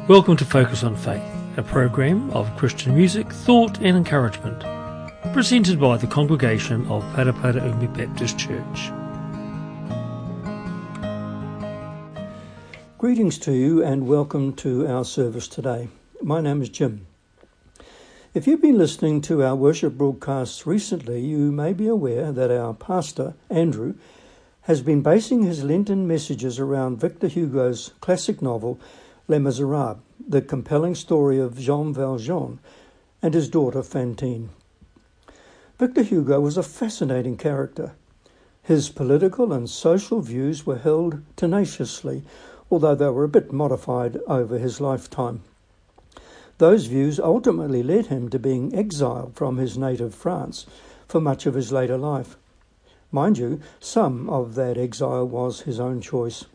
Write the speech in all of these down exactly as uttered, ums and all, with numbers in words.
Welcome to Focus on Faith, a program of Christian music, thought and encouragement, presented by the congregation of Parapara Umi Baptist Church. Greetings to you and welcome to our service today. My name is Jim. If you've been listening to our worship broadcasts recently, you may be aware that our pastor, Andrew, has been basing his Lenten messages around Victor Hugo's classic novel, Les Miserables, the compelling story of Jean Valjean and his daughter Fantine. Victor Hugo was a fascinating character. His political and social views were held tenaciously, although they were a bit modified over his lifetime. Those views ultimately led him to being exiled from his native France for much of his later life. Mind you, some of that exile was his own choice.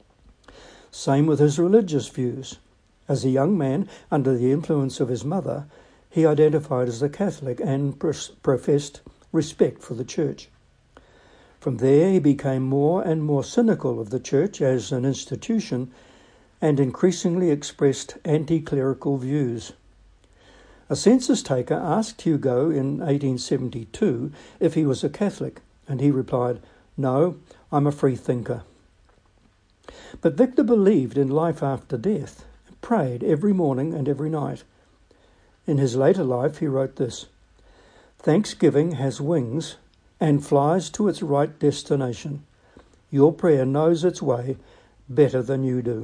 Same with his religious views. As a young man, under the influence of his mother, he identified as a Catholic and professed respect for the Church. From there, he became more and more cynical of the Church as an institution and increasingly expressed anti-clerical views. A census taker asked Hugo in eighteen seventy-two if he was a Catholic, and he replied, "No, I'm a free thinker." But Victor believed in life after death, and prayed every morning and every night. In his later life, he wrote this: "Thanksgiving has wings and flies to its right destination. Your prayer knows its way better than you do."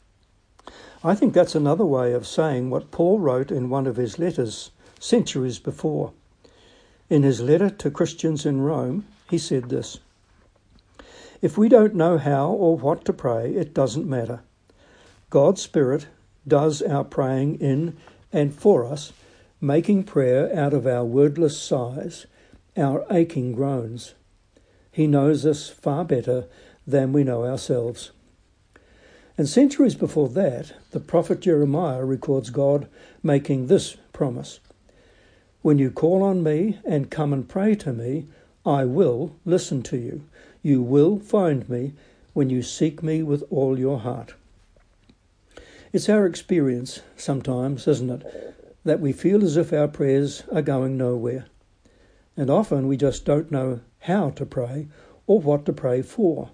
I think that's another way of saying what Paul wrote in one of his letters centuries before. In his letter to Christians in Rome, he said this: "If we don't know how or what to pray, it doesn't matter. God's Spirit does our praying in and for us, making prayer out of our wordless sighs, our aching groans. He knows us far better than we know ourselves." And centuries before that, the prophet Jeremiah records God making this promise: "When you call on me and come and pray to me, I will listen to you. You will find me when you seek me with all your heart." It's our experience sometimes, isn't it, that we feel as if our prayers are going nowhere. And often we just don't know how to pray or what to pray for.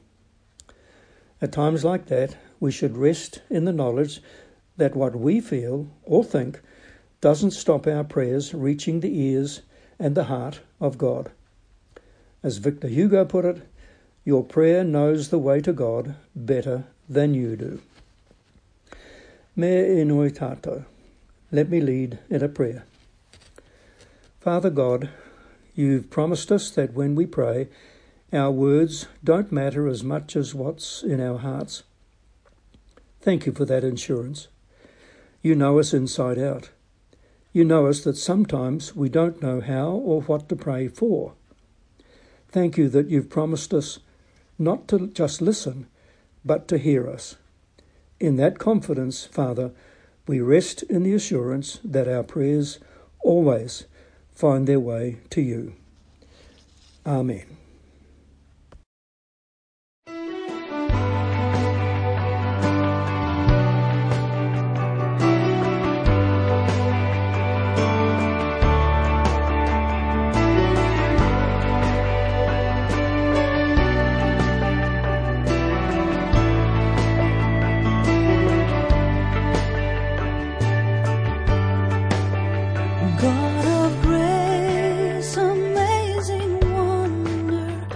At times like that, we should rest in the knowledge that what we feel or think doesn't stop our prayers reaching the ears and the heart of God. As Victor Hugo put it, your prayer knows the way to God better than you do. Me enoi tato. Let me lead in a prayer. Father God, you've promised us that when we pray, our words don't matter as much as what's in our hearts. Thank you for that assurance. You know us inside out. You know us that sometimes we don't know how or what to pray for. Thank you that you've promised us not to just listen, but to hear us. In that confidence, Father, we rest in the assurance that our prayers always find their way to you. Amen. God of grace, amazing wonder,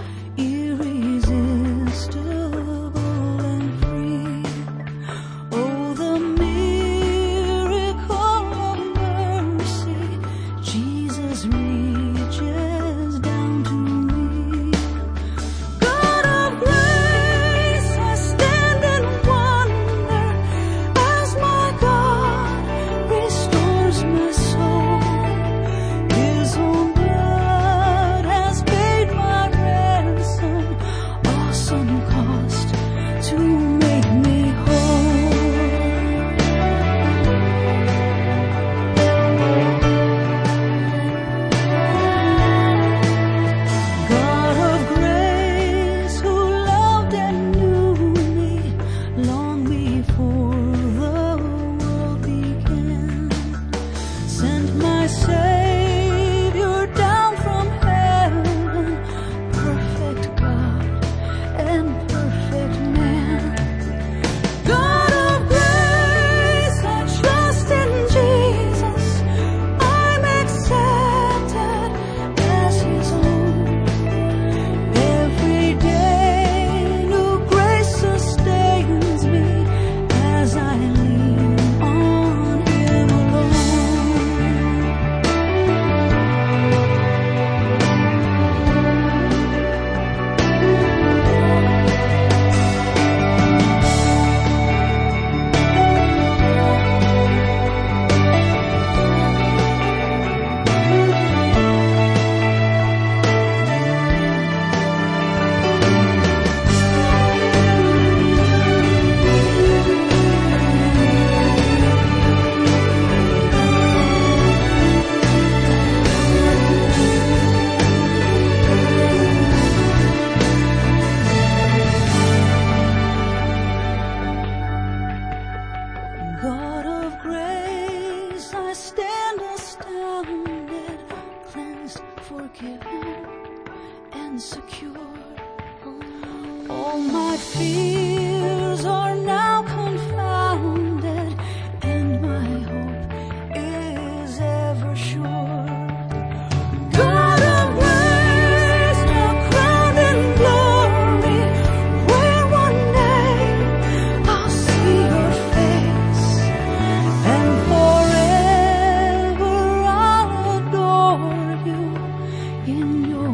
fears are now confounded, and my hope is ever sure. God of grace, now crowned in glory, where one day I'll see your face, and forever I'll adore you in your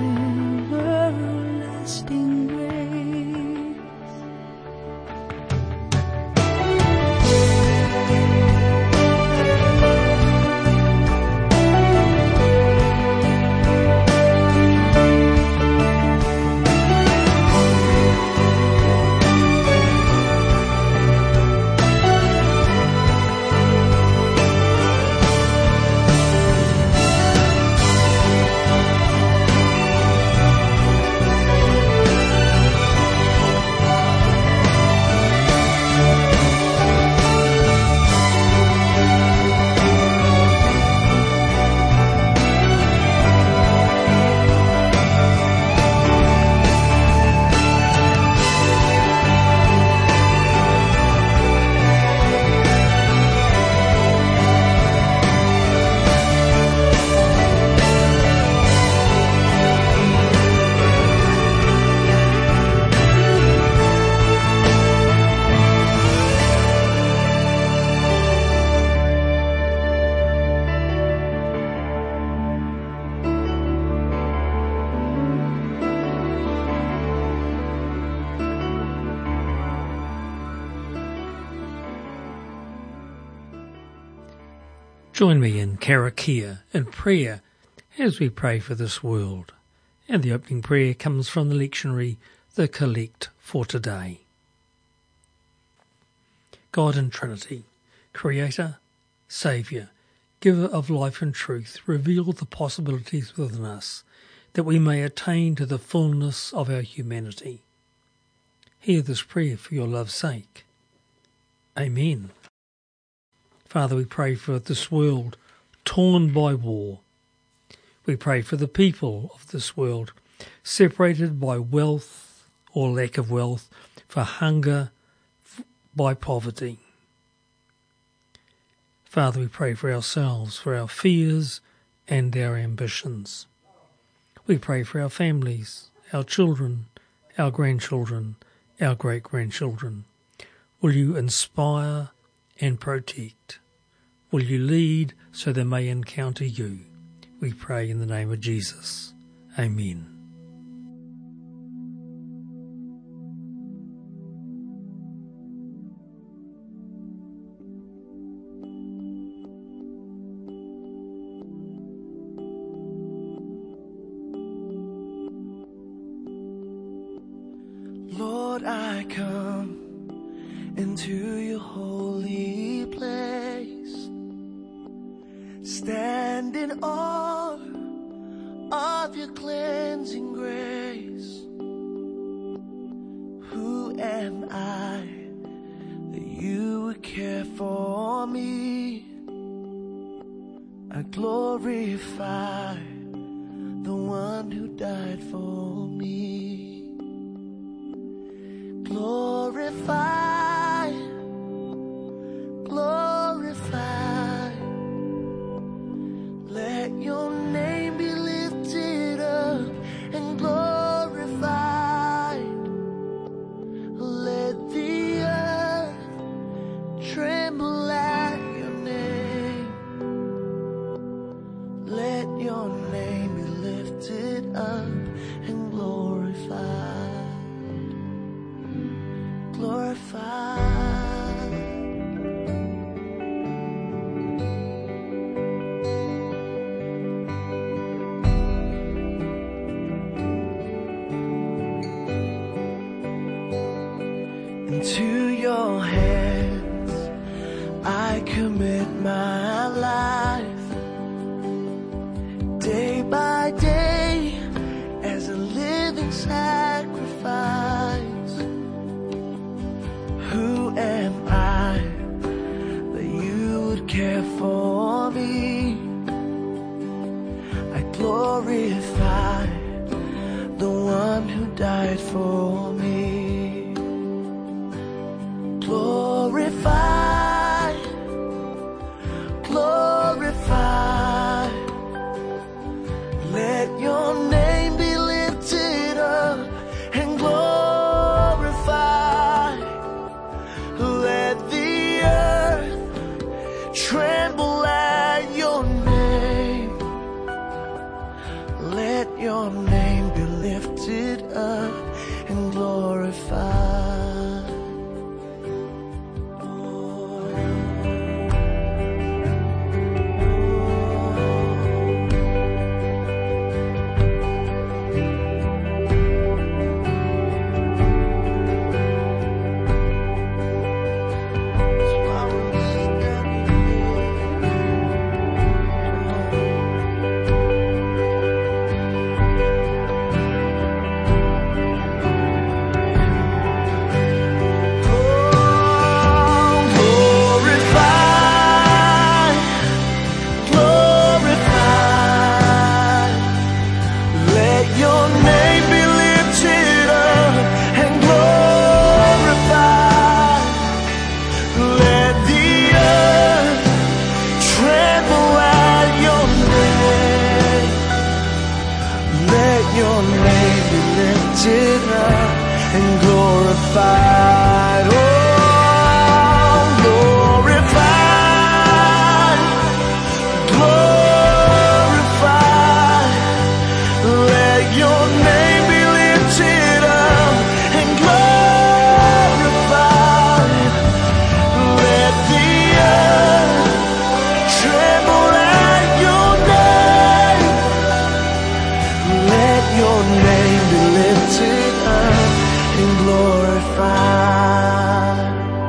everlasting grace. Join me in Karakia in prayer as we pray for this world. And the opening prayer comes from the lectionary, The Collect for Today. God in Trinity, Creator, Saviour, Giver of life and truth, reveal the possibilities within us that we may attain to the fullness of our humanity. Hear this prayer for your love's sake. Amen. Father, we pray for this world torn by war. We pray for the people of this world separated by wealth or lack of wealth, for hunger, by poverty. Father, we pray for ourselves, for our fears and our ambitions. We pray for our families, our children, our grandchildren, our great-grandchildren. Will you inspire and protect? Will you lead so they may encounter you? We pray in the name of Jesus. Amen. Lord, I come into your holy place, stand in awe of your cleansing grace. Who am I that you would care for me? I glorify the one who died for me. Glorify, glorify, let your name be lifted up and glorified. Let the earth tremble at your name. Let your name be lifted up and glorified. Glorified. Into your hands I commit my life, day by day as a living sacrifice. Who am I that you would care for me? I glorify the one who died for me. glorified, oh, glorified, glorified. Let your name be lifted up and glorified. Let the earth tremble at your name. Let your name be lifted up and glorified.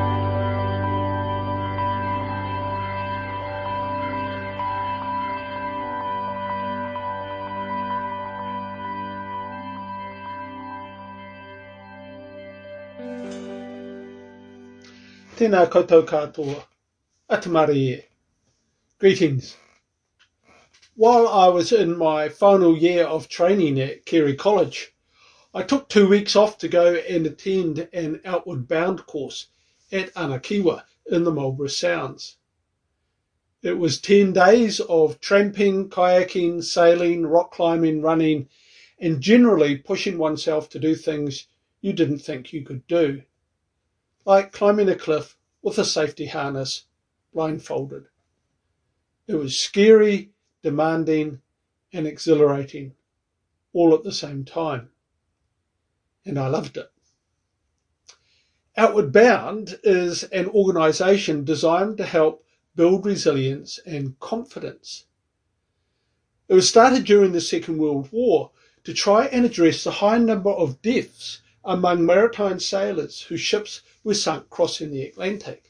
Tēnā koutou katoa, atamari e. Greetings. While I was in my final year of training at Carey College, I took two weeks off to go and attend an Outward Bound course at Anakiwa in the Marlborough Sounds. It was ten days of tramping, kayaking, sailing, rock climbing, running, and generally pushing oneself to do things you didn't think you could do, like climbing a cliff with a safety harness, blindfolded. It was scary, demanding, and exhilarating, all at the same time. And I loved it. Outward Bound is an organisation designed to help build resilience and confidence. It was started during the Second World War to try and address the high number of deaths among maritime sailors whose ships were sunk crossing the Atlantic.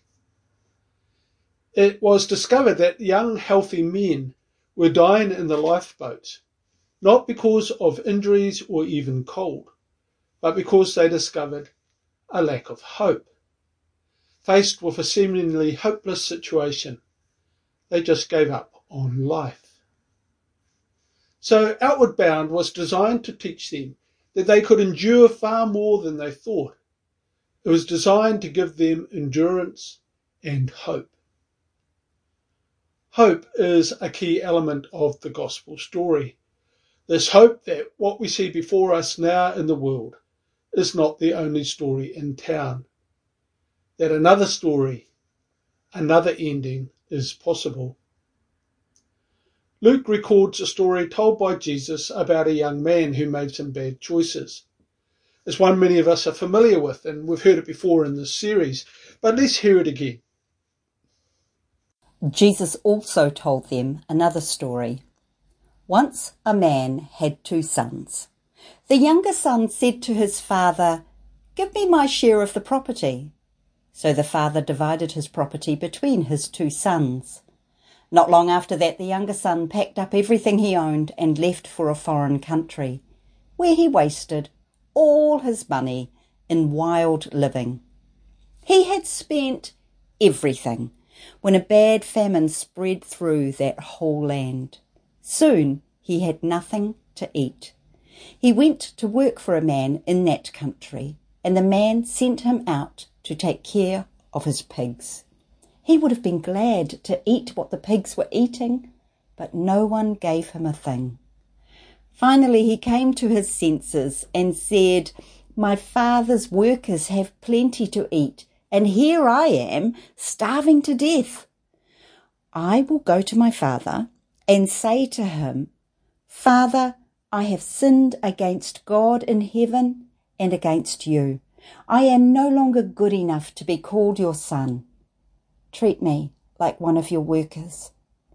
It was discovered that young, healthy men were dying in the lifeboats, not because of injuries or even cold, but because they discovered a lack of hope. Faced with a seemingly hopeless situation, they just gave up on life. So Outward Bound was designed to teach them that they could endure far more than they thought. It was designed to give them endurance and hope. Hope is a key element of the gospel story. This hope that what we see before us now in the world is not the only story in town. That another story, another ending is possible. Luke records a story told by Jesus about a young man who made some bad choices. It's one many of us are familiar with, and we've heard it before in this series, but let's hear it again. Jesus also told them another story. Once a man had two sons. The younger son said to his father, "Give me my share of the property." So the father divided his property between his two sons. Not long after that, the younger son packed up everything he owned and left for a foreign country, where he wasted all his money in wild living. He had spent everything when a bad famine spread through that whole land. Soon he had nothing to eat. He went to work for a man in that country, and the man sent him out to take care of his pigs. He would have been glad to eat what the pigs were eating, but no one gave him a thing. Finally he came to his senses and said, "My father's workers have plenty to eat, and here I am, starving to death. I will go to my father and say to him, 'Father, I have sinned against God in heaven and against you. I am no longer good enough to be called your son. Treat me like one of your workers.'"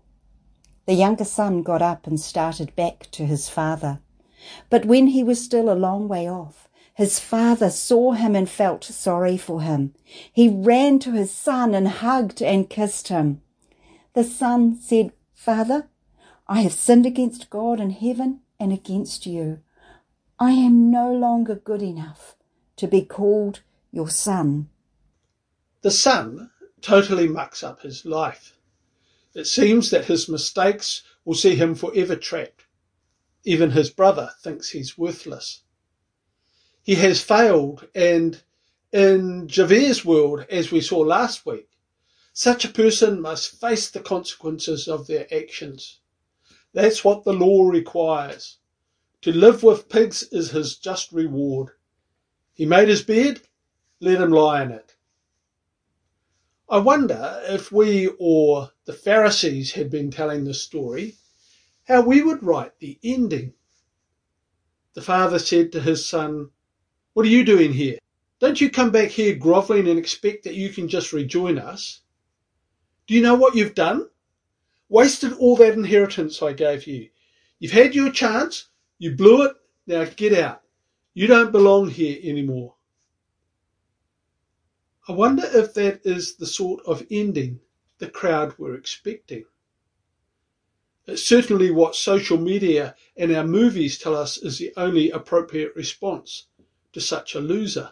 The younger son got up and started back to his father. But when he was still a long way off, his father saw him and felt sorry for him. He ran to his son and hugged and kissed him. The son said, "Father, I have sinned against God in heaven and against you. I am no longer good enough to be called your son." The son totally mucks up his life. It seems that his mistakes will see him forever trapped. Even his brother thinks he's worthless. He has failed, and in Javir's world, as we saw last week, such a person must face the consequences of their actions. That's what the law requires. To live with pigs is his just reward. He made his bed, let him lie in it. I wonder if we or the Pharisees had been telling this story, how we would write the ending. The father said to his son, "What are you doing here? Don't you come back here grovelling and expect that you can just rejoin us? Do you know what you've done? Wasted all that inheritance I gave you. You've had your chance, you blew it, now get out. You don't belong here anymore." I wonder if that is the sort of ending the crowd were expecting. It's certainly what social media and our movies tell us is the only appropriate response to such a loser.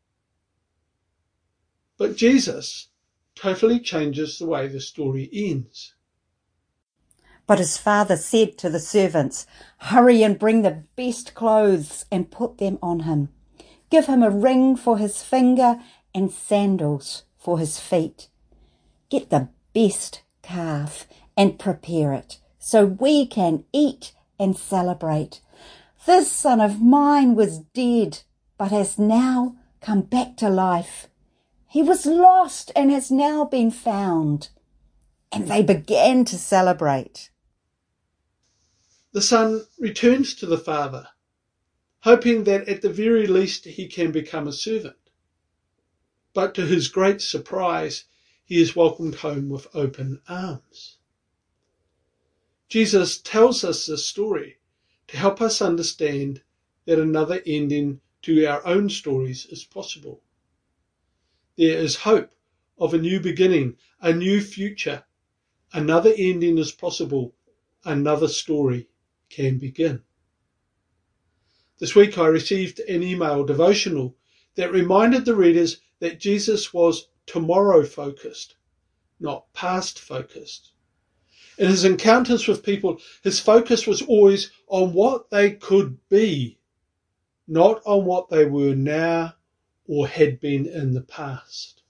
But Jesus totally changes the way the story ends. But his father said to the servants, "Hurry and bring the best clothes and put them on him. Give him a ring for his finger and sandals for his feet. Get the best calf and prepare it, so we can eat and celebrate. This son of mine was dead, but has now come back to life. He was lost and has now been found." And they began to celebrate. The son returns to the father, hoping that at the very least he can become a servant. But to his great surprise, he is welcomed home with open arms. Jesus tells us this story to help us understand that another ending to our own stories is possible. There is hope of a new beginning, a new future. Another ending is possible. Another story can begin. This week I received an email devotional that reminded the readers that Jesus was tomorrow-focused, not past-focused. In his encounters with people, his focus was always on what they could be, not on what they were now or had been in the past.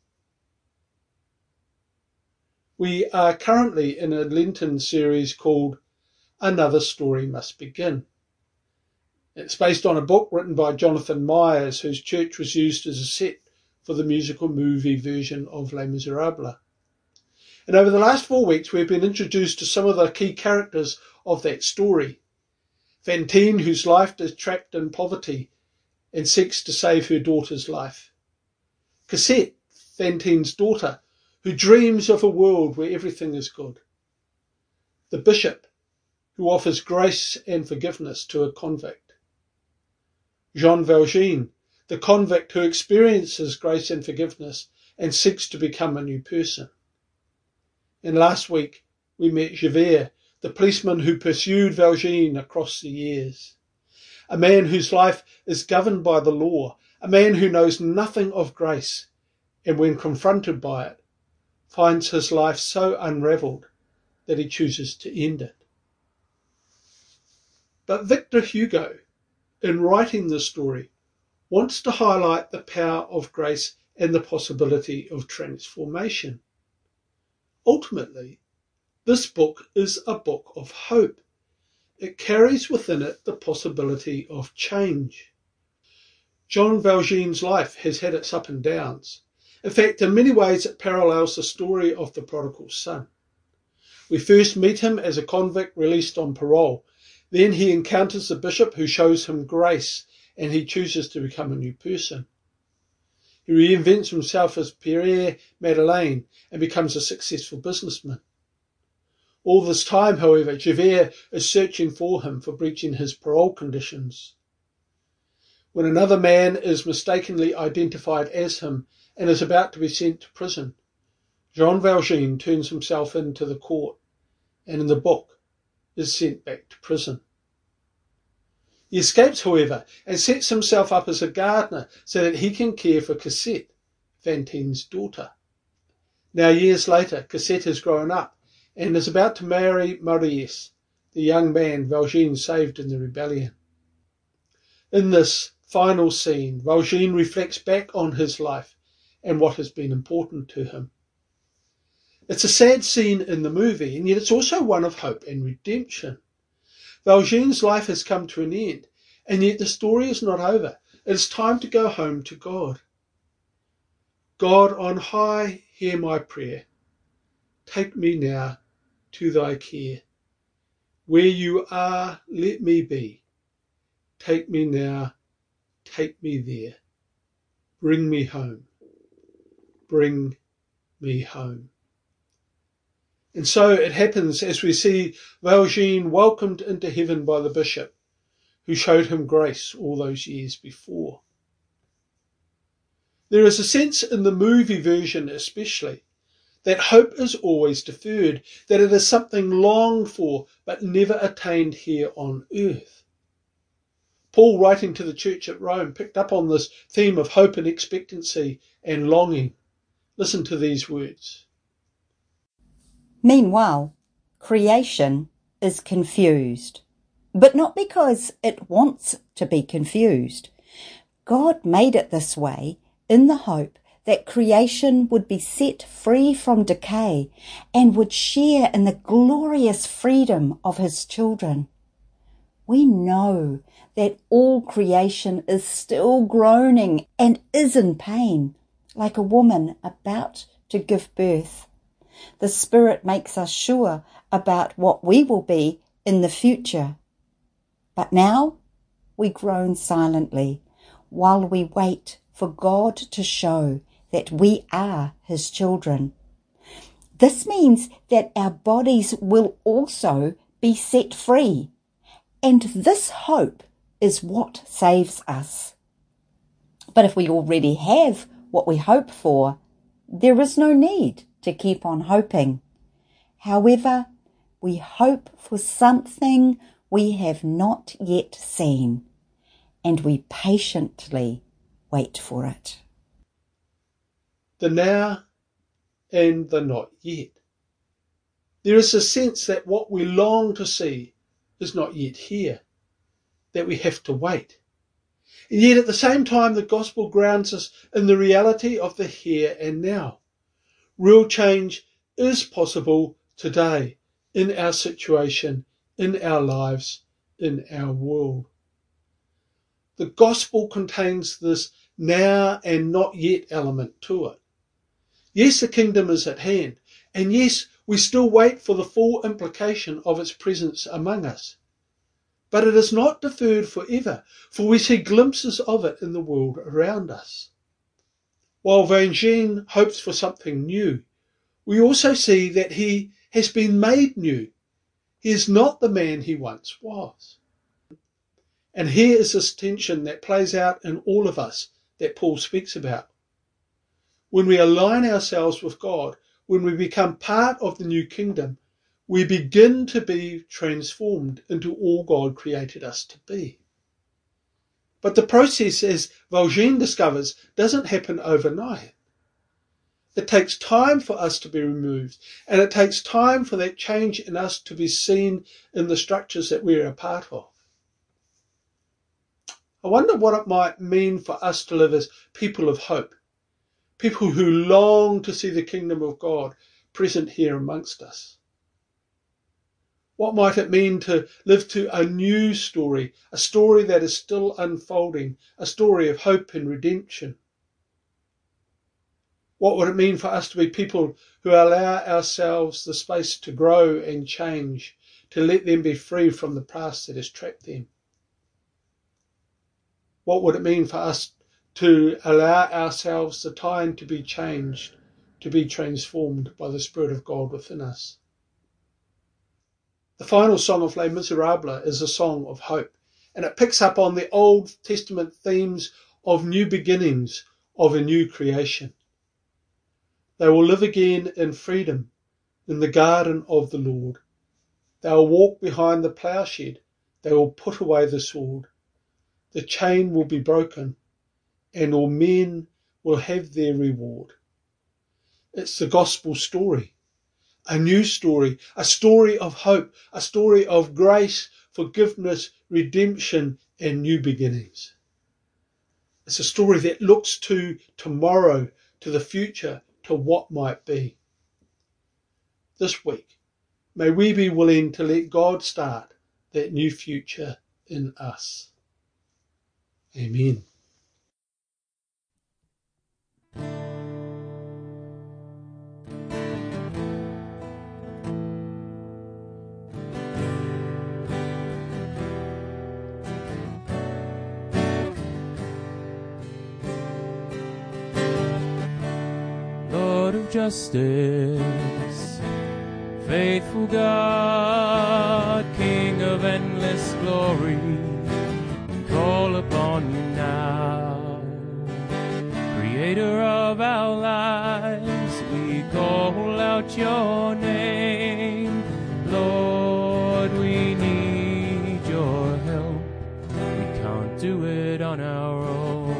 We are currently in a Lenten series called Another Story Must Begin. It's based on a book written by Jonathan Myers, whose church was used as a set for the musical movie version of Les Miserables. And over the last four weeks, we've been introduced to some of the key characters of that story. Fantine, whose life is trapped in poverty and seeks to save her daughter's life. Cosette, Fantine's daughter, who dreams of a world where everything is good. The bishop, who offers grace and forgiveness to a convict. Jean Valjean, the convict who experiences grace and forgiveness and seeks to become a new person. And last week, we met Javert, the policeman who pursued Valjean across the years. A man whose life is governed by the law, a man who knows nothing of grace, and when confronted by it, finds his life so unravelled that he chooses to end it. But Victor Hugo, in writing this story, wants to highlight the power of grace and the possibility of transformation. Ultimately, this book is a book of hope. It carries within it the possibility of change. Jean Valjean's life has had its ups and downs. In fact, in many ways it parallels the story of the prodigal son. We first meet him as a convict released on parole. Then he encounters the bishop who shows him grace, and he chooses to become a new person. He reinvents himself as Pierre Madeleine and becomes a successful businessman. All this time, however, Javert is searching for him for breaching his parole conditions. When another man is mistakenly identified as him and is about to be sent to prison, Jean Valjean turns himself in to the court and in the book is sent back to prison. He escapes, however, and sets himself up as a gardener so that he can care for Cosette, Fantine's daughter. Now, years later, Cosette has grown up and is about to marry Marius, the young man Valjean saved in the rebellion. In this final scene, Valjean reflects back on his life and what has been important to him. It's a sad scene in the movie, and yet it's also one of hope and redemption. Valjean's life has come to an end, and yet the story is not over. It is time to go home to God. God on high, hear my prayer. Take me now to thy care. Where you are, let me be. Take me now, take me there. Bring me home. Bring me home. And so it happens as we see Valjean welcomed into heaven by the bishop, who showed him grace all those years before. There is a sense in the movie version especially that hope is always deferred, that it is something longed for but never attained here on earth. Paul, writing to the church at Rome, picked up on this theme of hope and expectancy and longing. Listen to these words. Meanwhile, creation is confused, but not because it wants to be confused. God made it this way in the hope that creation would be set free from decay and would share in the glorious freedom of his children. We know that all creation is still groaning and is in pain, like a woman about to give birth. The Spirit makes us sure about what we will be in the future. But now we groan silently while we wait for God to show that we are his children. This means that our bodies will also be set free, and this hope is what saves us. But if we already have what we hope for, there is no need to keep on hoping. However, we hope for something we have not yet seen, and we patiently wait for it. The now and the not yet. There is a sense that what we long to see is not yet here, that we have to wait. And yet at the same time, the gospel grounds us in the reality of the here and now. Real change is possible today in our situation, in our lives, in our world. The gospel contains this now and not yet element to it. Yes, the kingdom is at hand, and yes, we still wait for the full implication of its presence among us. But it is not deferred forever, for we see glimpses of it in the world around us. While Valjean hopes for something new, we also see that he has been made new. He is not the man he once was. And here is this tension that plays out in all of us that Paul speaks about. When we align ourselves with God, when we become part of the new kingdom, we begin to be transformed into all God created us to be. But the process, as Valjean discovers, doesn't happen overnight. It takes time for us to be removed, and it takes time for that change in us to be seen in the structures that we're a part of. I wonder what it might mean for us to live as people of hope, people who long to see the kingdom of God present here amongst us. What might it mean to live to a new story, a story that is still unfolding, a story of hope and redemption? What would it mean for us to be people who allow ourselves the space to grow and change, to let them be free from the past that has trapped them? What would it mean for us to allow ourselves the time to be changed, to be transformed by the Spirit of God within us? The final song of Les Miserables is a song of hope, and it picks up on the Old Testament themes of new beginnings, of a new creation. They will live again in freedom in the garden of the Lord. They will walk behind the plowshed. They will put away the sword. The chain will be broken, and all men will have their reward. It's the gospel story, a new story, a story of hope, a story of grace, forgiveness, redemption, and new beginnings. It's a story that looks to tomorrow, to the future, to what might be. This week, may we be willing to let God start that new future in us. Amen. Lord of justice, faithful God, King of endless glory, we call upon you now. Creator of our lives, we call out your name. Lord, we need your help. We can't do it on our own.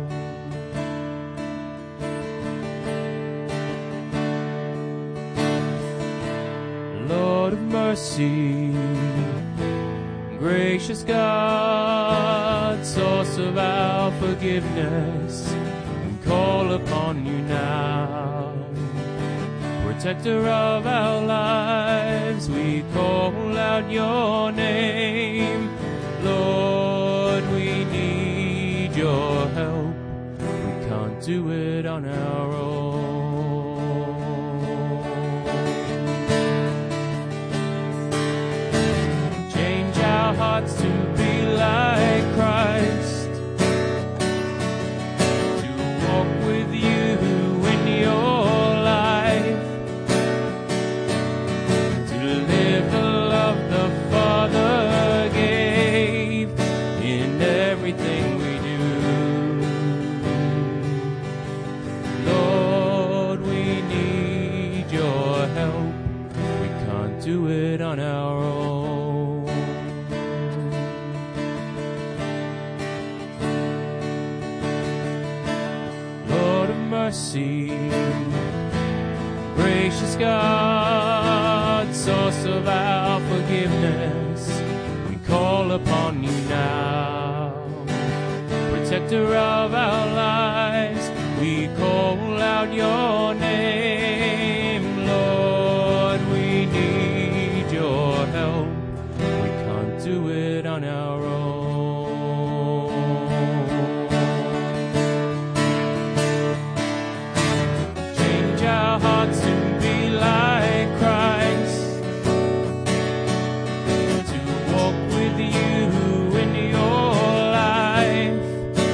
Lord of mercy, gracious God, source of our forgiveness, we call upon you now. Protector of our lives, we call out your name. Lord, we need your help. We can't do it on our own. Change our hearts to be like Christ, to walk with you in your life, to live the love the Father gave in everything we do. Lord, we need your help. We can't do it on our own. Lord of mercy, gracious God, source of our forgiveness, we call upon you now. Protector of our lives, we call out your name. Lord, we need your help. We can't do it on our own. Change our hearts to be like Christ, to walk with you in your life,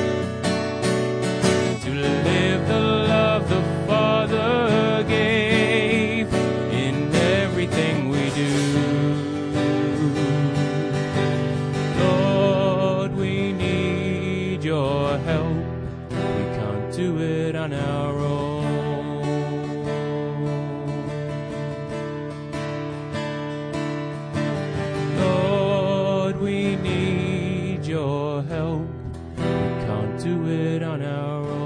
to live the love the Father gave in everything we do. Lord, we need your help. We can't do it on our own. Lord, we need your help. We can't do it on our own.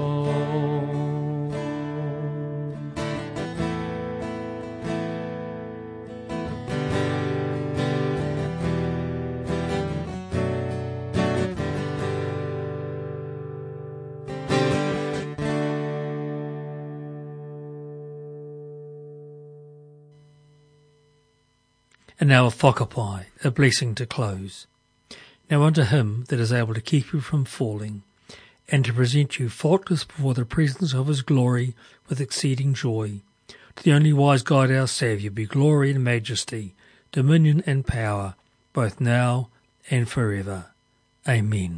And now a whakapai, a blessing to close. Now unto him that is able to keep you from falling, and to present you faultless before the presence of his glory with exceeding joy. To the only wise God our Saviour be glory and majesty, dominion and power, both now and forever. Amen.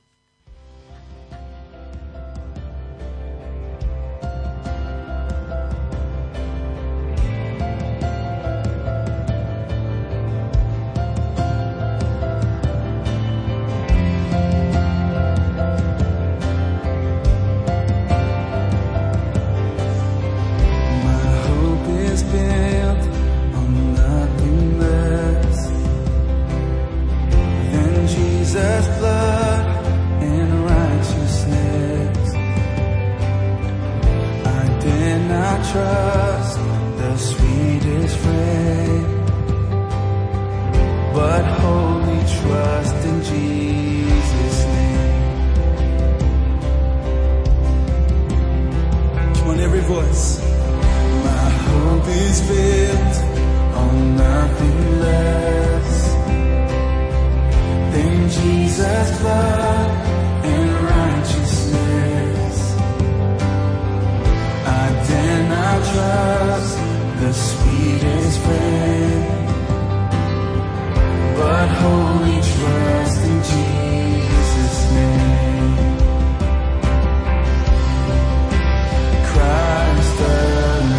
Trust the sweetest friend, but wholly trust in Jesus' name. Come on, every voice. My hope is built on nothing less than Jesus' blood and righteousness. I dare not trust the sweetest friend, but wholly trust in Jesus' name. Christ alone.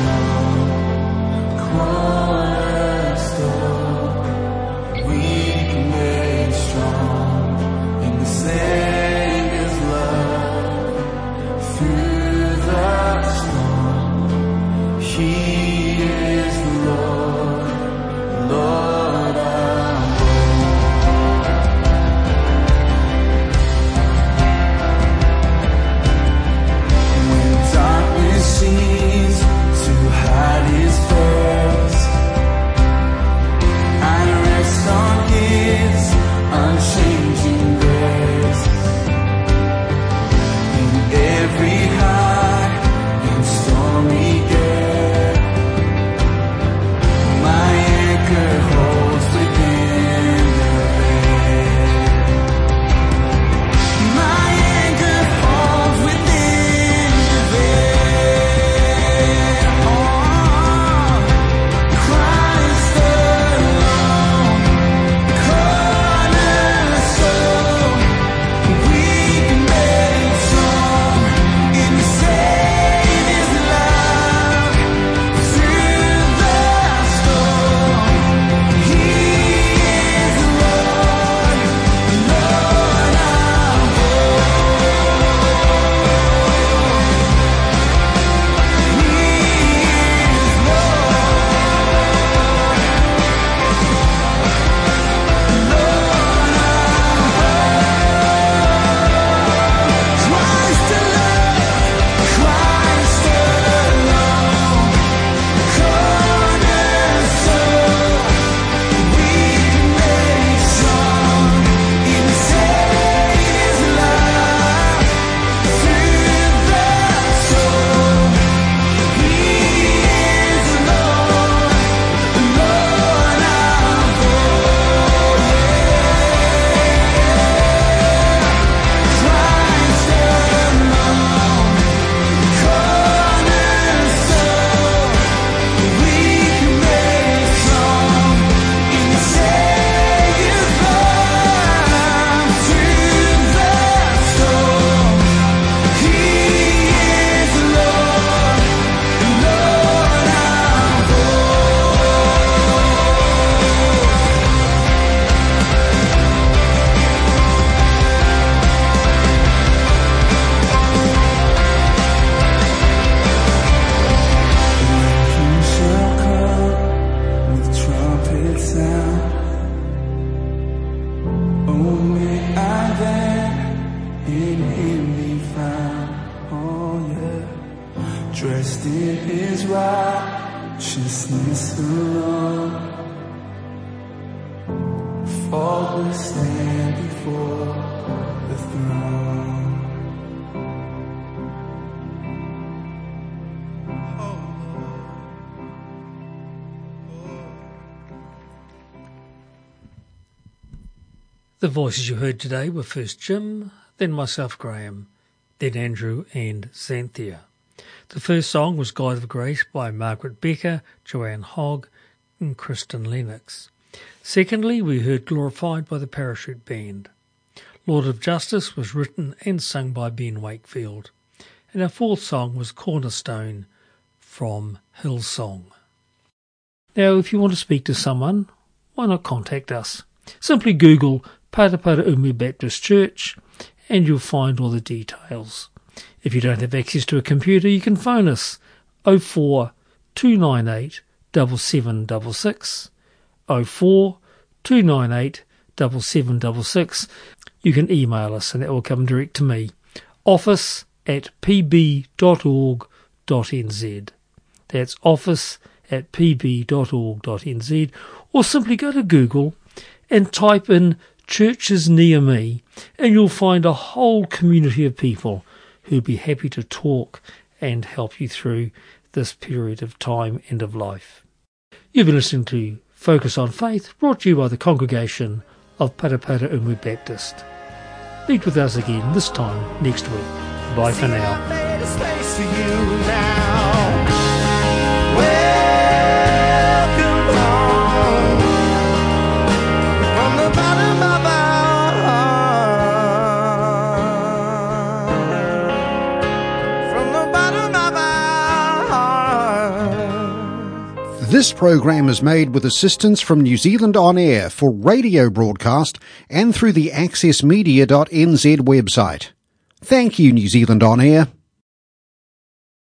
dressed in his righteousness alone, faultless stand before the throne. The voices you heard today were first Jim, then myself, Graham, then Andrew and Xanthia. The first song was Guide of Grace by Margaret Becker, Joanne Hogg and Kristen Lennox. Secondly, we heard Glorified by the Parachute Band. Lord of Justice was written and sung by Ben Wakefield. And our fourth song was Cornerstone from Hillsong. Now, if you want to speak to someone, why not contact us? Simply Google Paraparaumu Baptist Church and you'll find all the details. If you don't have access to a computer, you can phone us oh four two nine eight seven seven six six, oh four two nine eight seven seven six six. You can email us and that will come direct to me, office at p b dot org dot n z. That's office at p b dot org dot n z, or simply go to Google and type in churches near me and you'll find a whole community of people who'd be happy to talk and help you through this period of time and of life. You've been listening to Focus on Faith, brought to you by the congregation of Paraparaumu Baptist. Meet with us again this time next week. Bye for now. This program is made with assistance from New Zealand On Air for radio broadcast and through the access media dot n z website. Thank you, New Zealand On Air.